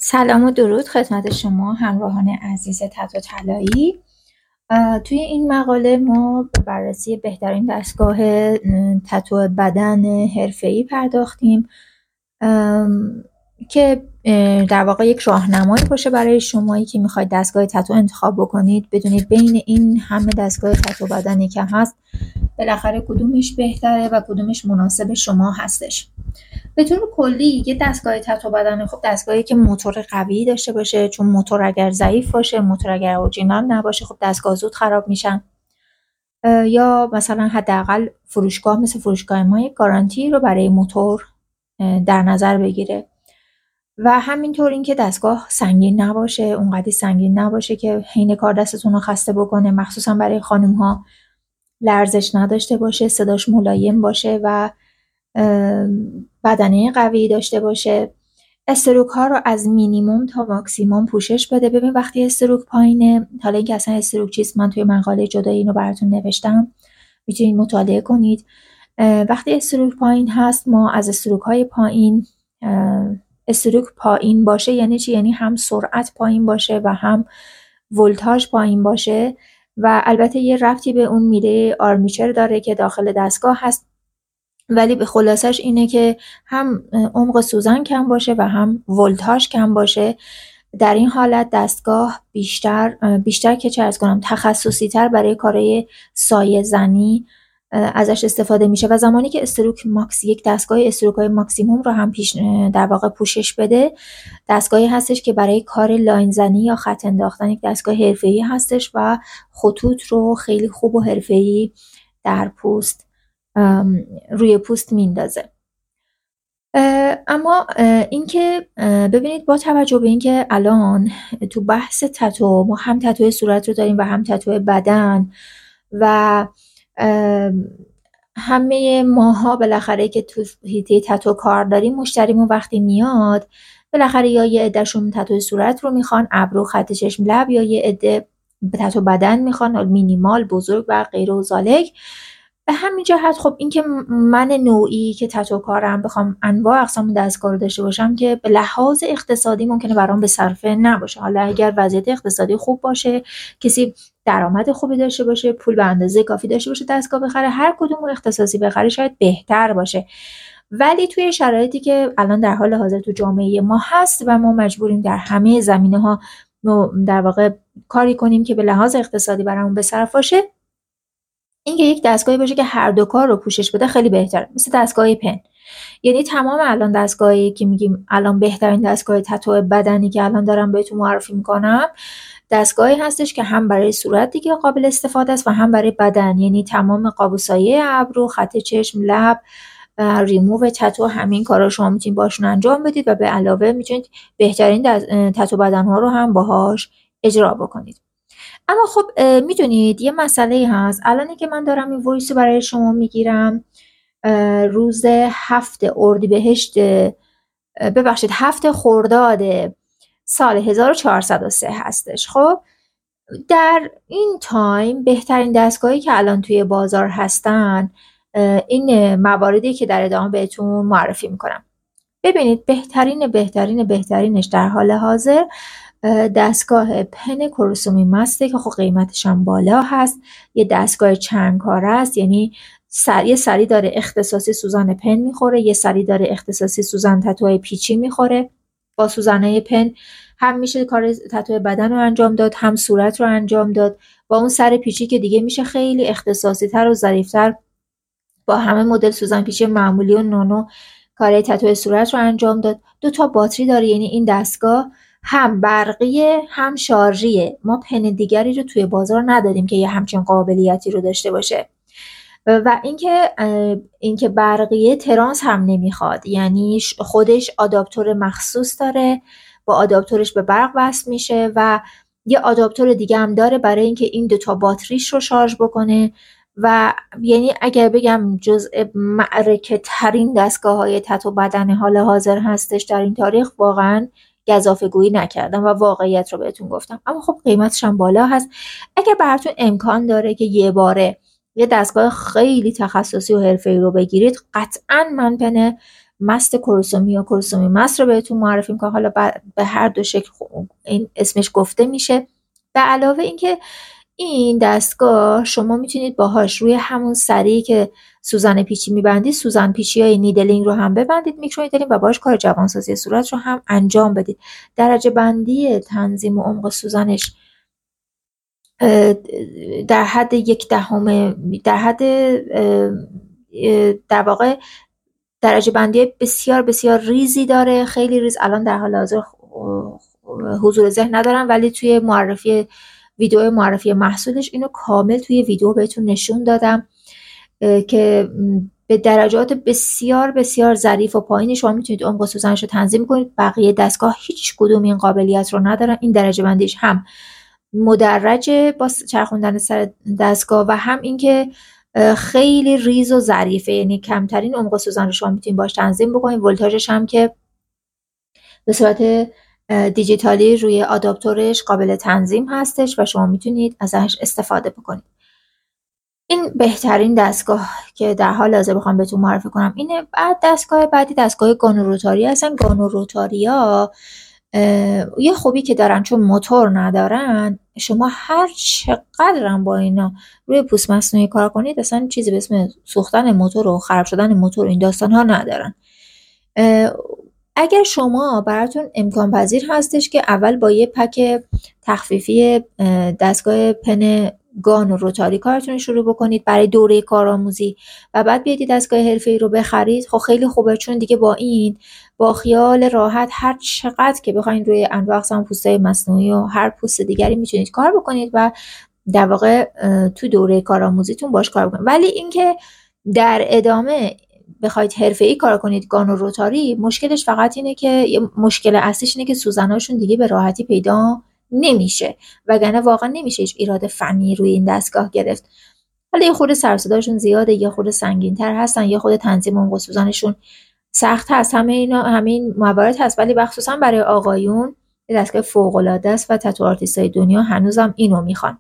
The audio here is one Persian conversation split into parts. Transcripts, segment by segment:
سلام و درود خدمت شما همراهان عزیز تتو طلایی. توی این مقاله ما به بررسی بهترین دستگاه تتو بدن حرفه‌ای پرداختیم که در واقع یک راهنمایی باشه برای شمایی که میخواید دستگاه تتو انتخاب بکنید، بدونید بین این همه دستگاه تتو بدنی که هست بالاخره کدومش بهتره و کدومش مناسب شما هستش. به طور کلی یه دستگاه تتو بدن خب دستگاهی که موتور قوی داشته باشه، چون موتور اگر ضعیف باشه، موتور اگر اورجینال نباشه خب دستگاه زود خراب میشن، یا مثلا حداقل فروشگاه مثل فروشگاه ما یک گارانتی رو برای موتور در نظر بگیره و همینطور اینکه دستگاه سنگین نباشه، اونقدر سنگین نباشه که حین کار دستتون رو خسته بکنه، مخصوصا برای خانم ها لرزش نداشته باشه، صداش ملایم باشه و بدنه قوی داشته باشه. استروک ها رو از مینیموم تا ماکسیموم پوشش بده. ببین وقتی استروک پایینه، حالا اینکه اصلا استروک چیست من توی مقاله جدایی اینو براتون نوشتم، میتونید مطالعه کنید. وقتی استروک پایین هست، ما از استروک های پایین، استروک پایین باشه یعنی چی؟ یعنی هم سرعت پایین باشه و هم ولتاژ پایین باشه و البته یه ربطی به اون میله آرمیچر داره که داخل دستگاه هست، ولی به خلاصش اینه که هم عمق سوزن کم باشه و هم ولتاژ کم باشه. در این حالت دستگاه بیشتر که چه ارز کنم تخصصی تر برای کارهای سایه زنی ازش استفاده میشه و زمانی که استروک ماکس یک دستگاه استروکای ماکسیموم رو هم در واقع پوشش بده، دستگاهی هستش که برای کار لاین زنی یا خط انداختن یک دستگاه حرفه‌ای هستش و خطوط رو خیلی خوب و حرفه‌ای در پوست روی پوست میندازه. اما اینکه ببینید با توجه به اینکه الان تو بحث تتو ما هم تتو صورت رو داریم و هم تتو بدن و همه ماها بالاخره که تو حیطه تتو کار داریم، مشتریمون وقتی میاد بالاخره یا یه عدهشون تتو صورت رو میخوان، ابرو، خط چشم، لب، یا یه عده تتو بدن میخوان، مینیمال، بزرگ و غیره و ذالک. به همین جهت خب این که من نوعی که تتو کارم بخوام انواع اقسام دستگاه رو داشته باشم که به لحاظ اقتصادی ممکنه برام به صرفه نباشه. حالا اگر وضعیت اقتصادی خوب باشه، کسی درآمد خوبی داشته باشه، پول به اندازه کافی داشته باشه دستگاه بخره، هر کدوم رو اختصاصی بخره شاید بهتر باشه. ولی توی شرایطی که الان در حال حاضر تو جامعه ما هست و ما مجبوریم در همه زمینه‌ها در واقع کاری کنیم که به لحاظ اقتصادی برامون به صرف باشه، اینکه یک دستگاهی باشه که هر دو کار رو پوشش بده خیلی بهتره. مثل دستگاه پن، یعنی تمام الان دستگاهی که میگیم الان بهترین دستگاه تتو بدنی که الان دارم بهتون معرفی میکنم، دستگاهی هستش که هم برای صورت دیگه قابل استفاده است و هم برای بدن، یعنی تمام قاب و سایه ابرو، خط چشم، لب، ریموو تتو، همین کارا شما میتونید باشون انجام بدید و به علاوه میتونید بهترین تتو بدن ها رو هم باهاش اجرا بکنید. اما خب میدونید یه مسئله هست. الانی که من دارم این وایس رو برای شما میگیرم روز 7 اردیبهشت 7 خرداد سال 1403 هستش. خب در این تایم بهترین دستگاهی که الان توی بازار هستن این مواردی که در ادامه بهتون معرفی میکنم. ببینید بهترینش در حال حاضر دستگاه پن کوروسومی ماسته که خب قیمتش هم بالا هست. یه دستگاه چند کاره است، یعنی یه سری داره اختصاصی سوزن پن میخوره، یه سری داره اختصاصی سوزن تتوهای پیچی میخوره. با سوزنهای پن هم میشه کار تتو بدن رو انجام داد، هم صورت رو انجام داد. با اون سر پیچی که دیگه میشه خیلی اختصاصی تر و ظریفتر با همه مدل سوزن پیچی معمولی و نونو کار تتو صورت رو انجام داد. 2 باتری داره، یعنی این دستگاه هم برقیه هم شارژیه. ما پن دیگری رو توی بازار نداریم که یه همچین قابلیتی رو داشته باشه. و اینکه برقیه ترانس هم نمیخواد، یعنی خودش آداپتور مخصوص داره، با آداپتورش به برق وصل میشه و یه آداپتور دیگه هم داره برای اینکه این 2 باتریش رو شارژ بکنه. و یعنی اگر بگم جزء معرکه ترین دستگاه های تتو بدن حال حاضر هستش در این تاریخ، واقعا گزافه گویی نکردم و واقعیت رو بهتون گفتم. اما خب قیمتش هم بالا هست. اگر براتون امکان داره که یه باره یه دستگاه خیلی تخصصی و حرفه‌ای رو بگیرید، قطعا من پن مست کروسومی یا کروسومی مست رو بهتون معرفی میکنم. حالا به هر دو شکل این اسمش گفته میشه. به علاوه اینکه این دستگاه شما میتونید باهاش روی همون سری که سوزن پیچی میبندید سوزن پیچی های نیدلینگ رو هم ببندید، میکرو نیدلینگ، و باهاش کار جوانسازی صورت رو هم انجام بدید. درجه بندی تنظیم و عمق سوزنش در حد 1/10 در حد در واقع درجه بندی بسیار بسیار ریزی داره، خیلی ریز. الان در حال حاضر حضور ذهن ندارم، ولی توی ویدیو معرفی محصولش اینو کامل توی ویدیو بهتون نشون دادم که به درجات بسیار بسیار ظریف و پایینی شما میتونید عمق سوزنش رو تنظیم کنید. بقیه دستگاه هیچ کدوم این قابلیت رو ندارن. این درجه بندیش هم مدرجه با چرخوندن سر دستگاه و هم اینکه خیلی ریز و ظریفه، یعنی کمترین عمق سوزن رو شما میتونید باش تنظیم بکنید. ولتاژش هم که به صورت دیجیتالی روی آداپتورش قابل تنظیم هستش و شما میتونید ازش استفاده بکنید. این بهترین دستگاه که در حال حاضر بخوام بهتون معرفی کنم اینه. بعد دستگاه بعدی دستگاه گانو روتاری هستن. گانو روتاریا یه خوبی که دارن چون موتور ندارن، شما هر چقدر هم با اینا روی پوست مصنوعی کار کنید اصلا چیزی به اسم سوختن موتور و خراب شدن موتور این داستان ها ندارن. اگر شما براتون امکان پذیر هستش که اول با یه پک تخفیفی دستگاه پن گانو روتاری کارتون شروع بکنید برای دوره کارآموزی و بعد بیاید دستگاه حرفه‌ای رو بخرید، خب خیلی خوبه، چون دیگه با این با خیال راحت هر چقدر که بخواید روی انواع اقسام پوست‌های مصنوعی و هر پوست دیگری میتونید کار بکنید و در واقع تو دوره کارآموزیتون باش کار بکنید. ولی اینکه در ادامه بخواید حرفه‌ای کار کنید گانو روتاری، مشکلش فقط اینه که مشکل اصلیش اینه که سوزناشون دیگه به راحتی پیدا نمیشه، وگرنه واقعا نمیشه هیچ ایراد فنی روی این دستگاه گرفت. حالا یه خورده سر و صداشون زیاده، یه خورده سنگین‌تر هستن، یه خورده تنظیم عمق سوزنشون سخت هست، همین موارد هست، ولی مخصوصا برای آقایون یه دستگاه فوق‌العاده است و تتو آرتیستای دنیا هنوزم اینو میخوان.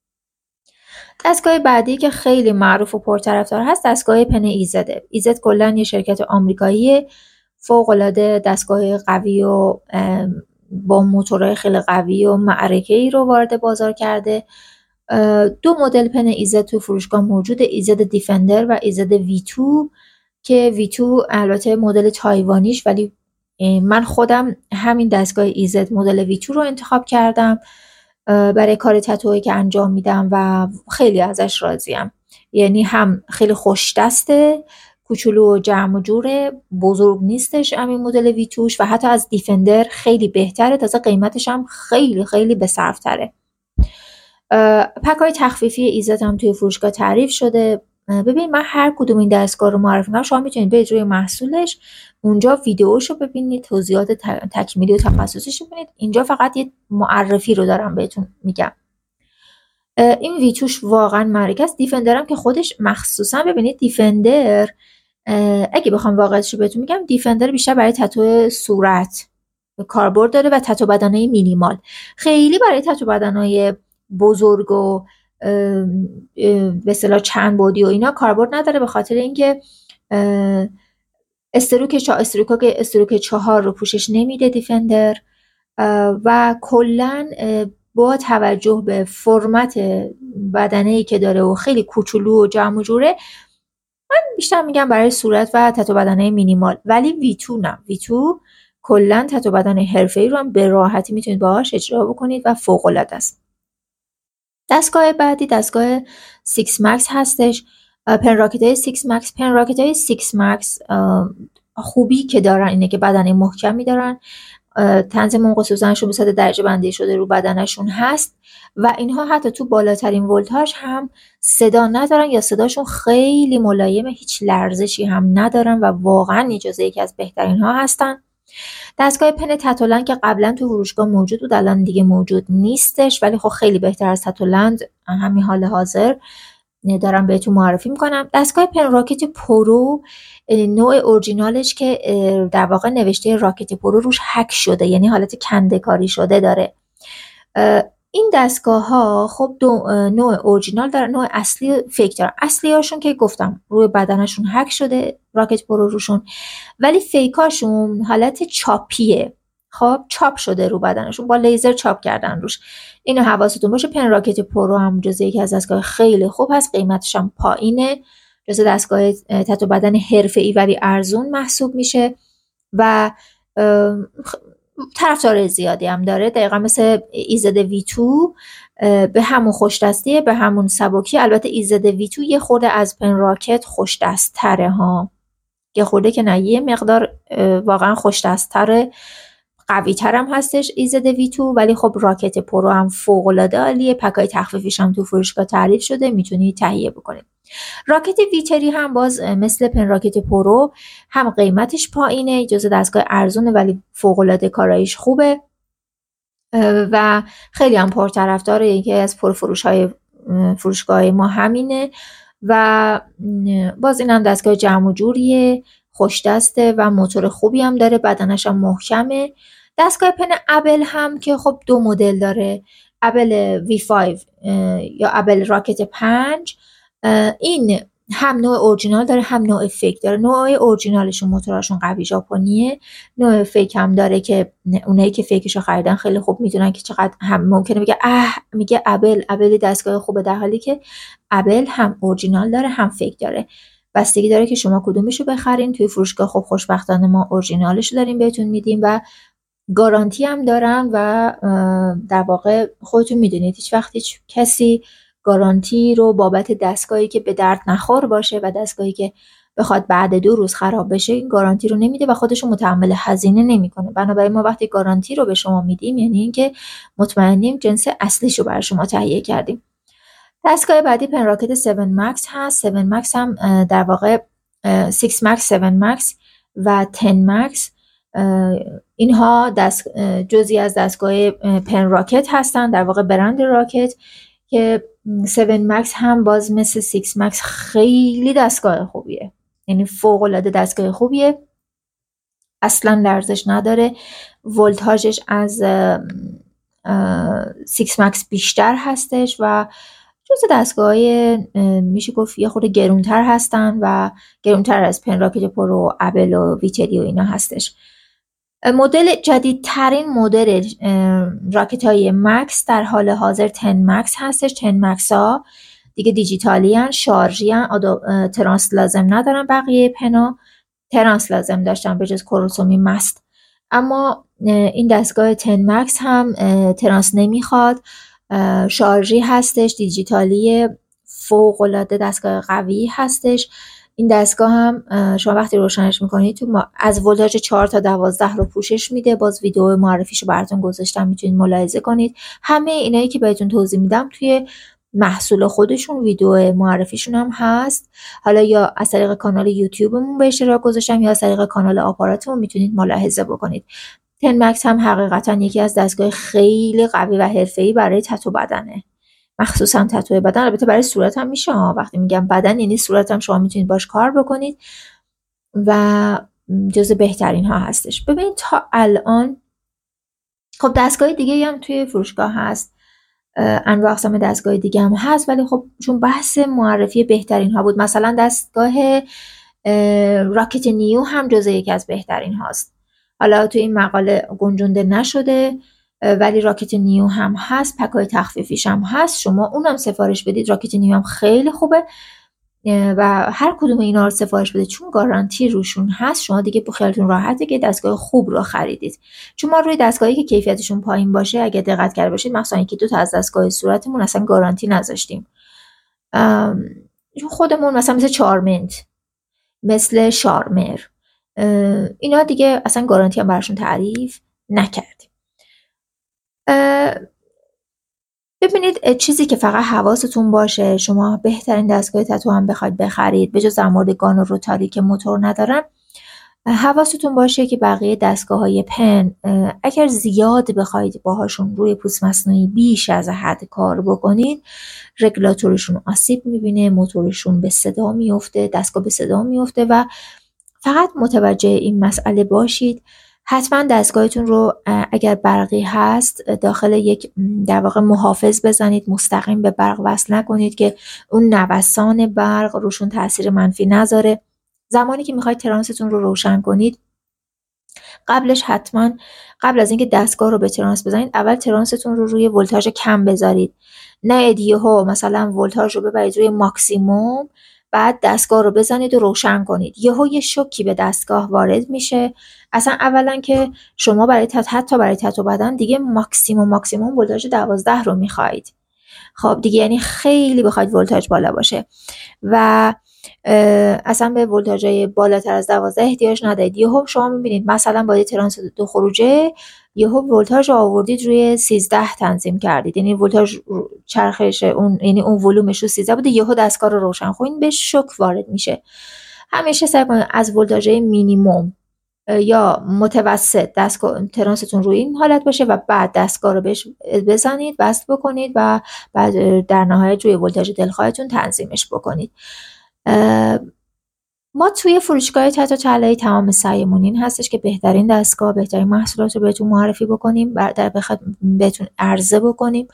دستگاه بعدی که خیلی معروف و پرطرفدار هست دستگاه پن ایزده. ایزد کلا یه شرکت آمریکایی فوق‌العاده دستگاه قوی و با موتورهای خیلی قوی و معرکه‌ای رو وارد بازار کرده. 2 مدل پن ایزد تو فروشگاه موجوده، ایزد دیفندر و ایزد وی2 که وی2 البته مدل تایوانیش، ولی من خودم همین دستگاه ایزد مدل وی2 رو انتخاب کردم برای کار تتویی که انجام میدم و خیلی ازش راضیم. یعنی هم خیلی خوش دسته، کوچولو و جمع و جوره، بزرگ نیستش همین مدل ویتوش و حتی از دیفندر خیلی بهتره، تازه قیمتش هم خیلی خیلی به صرف تره. پک‌های تخفیفی ایزد هم توی فروشگاه تعریف شده. ببین من هر کدوم این دستگاه رو معرفی کنم، شما میتونید برید روی محصولش، اونجا ویدیوشو ببینید، توضیحات تکمیلی و تخصصیش ببینید. اینجا فقط یه معرفی رو دارم بهتون میگم. این ویتوش واقعا معرکه است. دیفندر هم که خودش مخصوصا ببینید دیفندر، اگه بخوام واقعیتش رو بهتون میگم، دیفندر بیشتر برای تتو صورت کاربرد داره و تتو بدنهای مینیمال. خیلی برای تتو بدنهای بزرگ و به اصطلاح چند بعدی و اینا کاربرد نداره، به خاطر اینکه استروک 4 رو پوشش نمیده دیفندر و کلا با توجه به فرمت بدنه‌ای که داره و خیلی کوچولو و جمع و جوره، من بیشتر میگم برای صورت و تتو بدنه مینیمال. ولی ویتو نه، ویتو کلا تتو بدنه حرفه‌ای رو هم به راحتی میتونید باهاش اجرا بکنید و فوق العاده است. دستگاه بعدی دستگاه 6 مکس هستش. پن راکت‌های 6 مکس خوبی که دارن اینه که بدنه محکمی دارن، تنظیم عمق سوزنشون به صورت درجه بندی شده رو بدنشون هست و اینها حتی تو بالاترین ولتاژ هم صدا ندارن یا صداشون خیلی ملایمه، هیچ لرزشی هم ندارن و واقعا اجازه یکی از بهترین ها هستن. دستگاه پن تتولند که قبلا تو فروشگاه موجود بود الان دیگه موجود نیستش، ولی خب خیلی بهتر از تتولند همین حال حاضر دارم بهتون معرفی میکنم. دستگاه پن راکت پرو نوع اورجینالش که در واقع نوشته راکت پرو روش هک شده، یعنی حالت کنده کاری شده داره. این دستگاه‌ها خب دو نوع اورجینال دارن، نوع اصلی فیک دارن. اصلی هاشون که گفتم روی بدنشون هک شده راکت پرو روشون، ولی فیکاشون حالت چاپیه. خب چاپ شده رو بدنشون، با لیزر چاپ کردن روش. اینو حواستون باشه. پن راکت پرو هم جزو یکی از دستگاه خیلی خوب هست، قیمتش هم پایینه، جزو دستگاه تتو بدن حرفه‌ای ولی ارزون محسوب میشه و طرفدار زیادی هم داره. دقیقا مثل ایزد وی 2 به همون خوش دستیه، به همون سبکی. البته ایزد وی 2 یه خورده از پن راکت خوش دست تره ها، یه خورده که نه، یه مقدار واقعا خوش دست تره، قوی تر هم هستش ایزد وی 2. ولی خب راکت پرو هم فوق العاده عالیه، پکای تخفیفیش هم تو فروشگاه تعریف شده، میتونید تهیه بکنید. راکت ویتری هم باز مثل پن راکت پرو هم قیمتش پایینه، جزو دستگاه ارزونه ولی فوق العاده کاراییش خوبه و خیلی هم پرطرفداره. یکی از پرفروش‌های فروشگاه ما همینه و باز این هم دستگاه جمع و جوریه، خوش دسته و موتور خوبی هم داره، بدنش هم محکمه. دستگاه پن ابل هم که خب دو مدل داره، ابل V5 یا ابل راکت 5. این هم نوع اورجینال داره هم نوع فیک داره. نوع اورجینالشون موتوراشون قوی ژاپنیه، نوع فیک هم داره که اونایی که فیکشو خریدن خیلی خوب میدونن که چقدر هم ممکنه میگه ابل دستگاه خوبه، در حالی که ابل هم اورجینال داره هم فیک داره. بستگی داره که شما کدومشو بخرین. توی فروشگاه خب خوشبختانه ما اورجینالشو داریم بهتون میدیم و گارانتی هم دارن و در واقع خودتون میدونید هیچ وقت هیچ کسی گارانتی رو بابت دستگاهی که به درد نخور باشه و دستگاهی که بخواد بعد 2 روز خراب بشه این گارانتی رو نمیده و خودشو متحمل هزینه نمیکنه. بنابراین ما وقتی گارانتی رو به شما میدیم یعنی اینکه مطمئنیم جنس اصلیشو برای شما تهیه کردیم. دستگاه بعدی پن راکت 7 مکس هست. 7 مکس هم در واقع 6 مکس، 7 مکس و 10 مکس اینها جزئی از دستگاه پن راکت هستن، در واقع برند راکت، که 7 مکس هم باز مثل 6 مکس خیلی دستگاه خوبیه، یعنی فوق العاده دستگاه خوبیه، اصلا لرزش نداره. ولتاژش از 6 مکس بیشتر هستش و جزء دستگاه میشه گفت یه خورده گرونتر هستن و گرونتر از پن راکت پرو، ابل و ویتری و اینا هستش. مدل جدیدترین مدل راکت های مکس در حال حاضر 10 مکس هستش. 10 مکس ها دیگه دیجیتالی هن، شارژی هن، ترانس لازم ندارن. بقیه پنا ترانس لازم داشتن به جز کروسومی مست، اما این دستگاه 10 مکس هم ترانس نمیخواد، شارژی هستش، دیجیتالی، فوق العاده دستگاه قوی هستش. این دستگاه هم شما وقتی روشنش میکنید تو از ولتاژ 4 تا 12 رو پوشش میده. باز ویدیو معرفیشو براتون گذاشتم، میتونید ملاحظه کنید. همه اینایی که بهتون توضیح میدم توی محصول خودشون ویدیو معرفیشون هم هست، حالا یا از طریق کانال یوتیوبمون به اشتراک گذاشتم یا از طریق کانال آپاراتمون میتونید ملاحظه بکنید. 10 مکس هم حقیقتا یکی از دستگاه خیلی قوی و حرفه‌ای برای تتو بدنه، مخصوصا تتو بدن. البته برای صورت هم میشه، وقتی میگم بدن یعنی صورت هم شما میتونید باش کار بکنید و جز بهترین ها هستش. ببینید تا الان خب دستگاه دیگه هم توی فروشگاه هست، انواع اقسام دستگاه دیگه هم هست، ولی خب چون بحث معرفی بهترین ها بود، مثلا دستگاه راکت نیو هم جز یکی از بهترین هاست. حالا توی این مقاله گنجونده نشده ولی راکت نیو هم هست، پکای تخفیفیش هم هست، شما اونم سفارش بدید. راکت نیو هم خیلی خوبه و هر کدوم اینا رو سفارش بدید چون گارانتی روشون هست، شما دیگه خیالتون راحته که دستگاه خوب رو خریدید. چون ما روی دستگاهی که کیفیتشون پایین باشه اگه دقت کرده باشید، مثلا یکی دو تا از دستگاه صورتمون اصلا گارانتی نذاشتیم. خودمون مثلا چارمنت، مثل شارمر، اینا دیگه اصلا گارانتی هم براشون تعریف نکردیم. ببینید چیزی که فقط حواستون باشه، شما بهترین دستگاه تتو هم بخواید بخرید به جز در مورد گان و روتاری که موتور ندارن، حواستون باشه که بقیه دستگاه‌های پن اگر زیاد بخواید باهاشون روی پوست مصنوعی بیش از حد کار بکنید، رگولاتورشون آسیب میبینه، موتورشون به صدا میفته، دستگاه به صدا میفته و فقط متوجه این مسئله باشید. حتما دستگاهتون رو اگر برقی هست داخل یک در واقع محافظ بزنید، مستقیم به برق وصل نکنید که اون نوسان برق روشون تاثیر منفی نذاره. زمانی که میخواید ترانستون رو روشن کنید، قبلش حتما قبل از اینکه دستگاه رو به ترانس بزنید، اول ترانستون رو روی ولتاژ کم بذارید. نه یهو مثلا ولتاژ رو ببرید روی ماکسیموم بعد دستگاه رو بزنید و روشن کنید. یهو یه شوکی به دستگاه وارد میشه. اصلا اولا که شما حتی برای تتو بدن دیگه ماکسیموم ولتاژ 12 رو میخواید. خب دیگه یعنی خیلی بخواید ولتاژ بالا باشه و اصلا به ولتاژهای بالاتر از 12 احتیاج ندارید. یهو شما میبینید مثلا با ترانس دو خروجه یهو ولتاژ آوردید روی 13 تنظیم کردید، یعنی ولتاژ چرخش اون، یعنی اون ولومش رو 13 بوده، یهو دستگاه رو روشن کنید، به شوک وارد میشه. همیشه سعی کنید از ولتاژهای مینیمم یا متوسط دستگاه ترانستون روی این حالت باشه و بعد دستگاه رو بهش بزنید، وصل بکنید و بعد در نهایت روی ولتاژ دلخواهتون تنظیمش بکنید. ما توی فروشگاه تتو طلایی تمام سعیمون این هستش که بهترین دستگاه، بهترین محصولات رو بهتون معرفی بکنیم، بهتون عرضه بکنیم.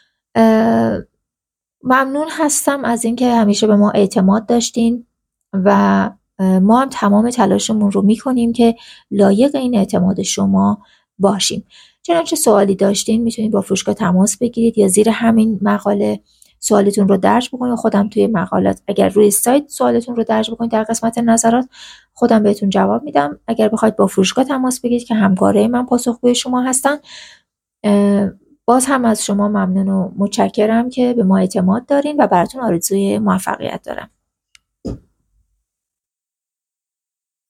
ممنون هستم از اینکه همیشه به ما اعتماد داشتین و ما هم تمام تلاشمون رو میکنیم که لایق این اعتماد شما باشیم. چنانچه سوالی داشتین میتونید با فروشگاه تماس بگیرید یا زیر همین مقاله سوالتون رو درج بکنید. خودم توی مقالات اگر روی سایت سوالتون رو درج بکنید در قسمت نظرات خودم بهتون جواب میدم. اگر بخواید با فروشگاه تماس بگیرید که همکاره من پاسخگوی شما هستن، باز هم از شما ممنون و متشکرم که به ما اعتماد دارین و براتون آرزوی موفقیت دارم.